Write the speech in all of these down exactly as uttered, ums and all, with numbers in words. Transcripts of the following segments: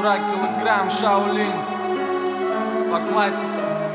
полтора килограмм, Шаолинь. По классике.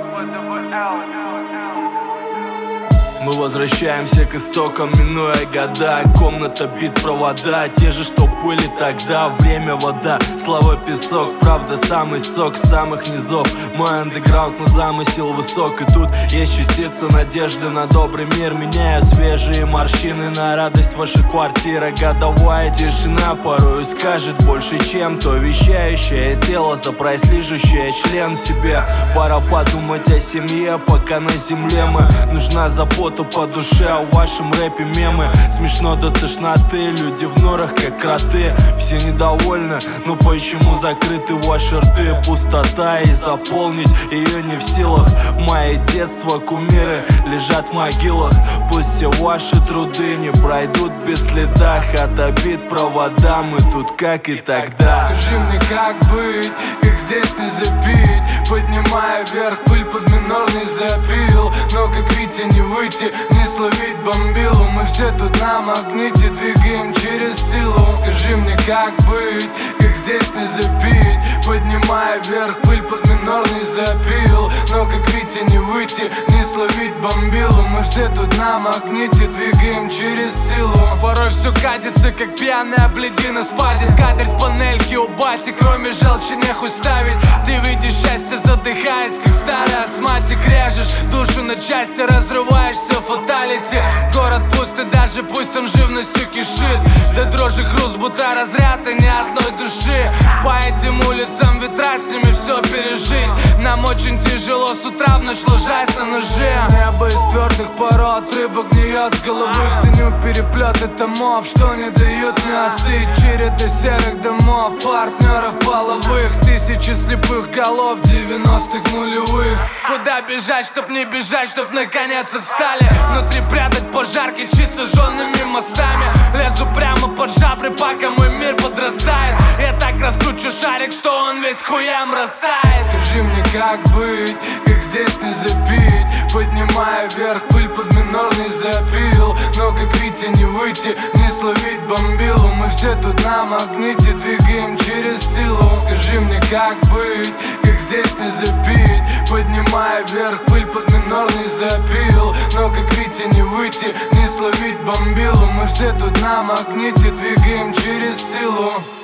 Мы возвращаемся к истокам, минуя года. Комната, бит, провода, те же, что были тогда. Время, вода, слава, песок. Правда, самый сок самых низов. Мой андеграунд, но замысел высок. И тут есть частица надежды на добрый мир. Меняю свежие морщины на радость вашей квартиры. Годовая тишина порою скажет больше, чем то вещающее тело за прайс лижущее член в себе. Пора подумать о семье, пока на земле мы. Нужна забота по душе, а в вашем рэпе мемы. Смешно до тошноты, люди в норах как кроты. Все недовольны, но почему закрыты ваши рты? Пустота, и заполнить ее не в силах. Мои детства, кумиры лежат в могилах. Пусть все ваши труды не пройдут без следа. От обид провода, мы тут как и тогда. Скажи мне, как быть, как здесь не запить? Поднимая вверх пыль под минорный запил. Но как Витя не выйти, не словить бомбилу. Мы все тут на магните, двигаем через силу. Скажи мне, как быть, как здесь не запить? Поднимая вверх пыль под минорный запил. Но как Витя не выйти, не словить бомбилу. Мы все тут на магните, двигаем через силу. Порой все катится, как пьяная бледи на спаде. Скатерть в панельке у бати, кроме желчи нехуй ставить. Ты видишь счастье, задыхаясь, как старый астматик. Режешь душу на части, разрываешься в фаталити. Город пустый, даже пусть он живностью кишит. Да дрожи хруст, будто разряд, и ни одной души. По этим улицам ветра, с ними все пережить. Нам очень тяжело с утра в ночь, ложась на ноже. Небо из твердых пород, рыба гниет с головы. Ценю переплеты томов, что не дают мне остыть. Череды серых домов, партнеров половых. Тысячи слепых голов девяностых нулевых. Куда бежать, чтоб не бежать, чтоб наконец отстали. Внутри прятать пожар, кичить сожженными мостами. Лезу прямо под жабры, пока мой мир подрастает. Я так раскручу шарик, что он весь хуям растает. Скажи мне, как быть, как здесь не запить? Поднимая вверх пыль под минорный запил. Но как Витя не выйти, не словить бомбилу. Мы все тут на магните, двигаем через силу. Скажи мне, как быть, как здесь не запить? Поднимая вверх пыль под минорный запил. Но как Витя не выйти, не словить бомбилу. Мы все тут на магните, двигаем через силу.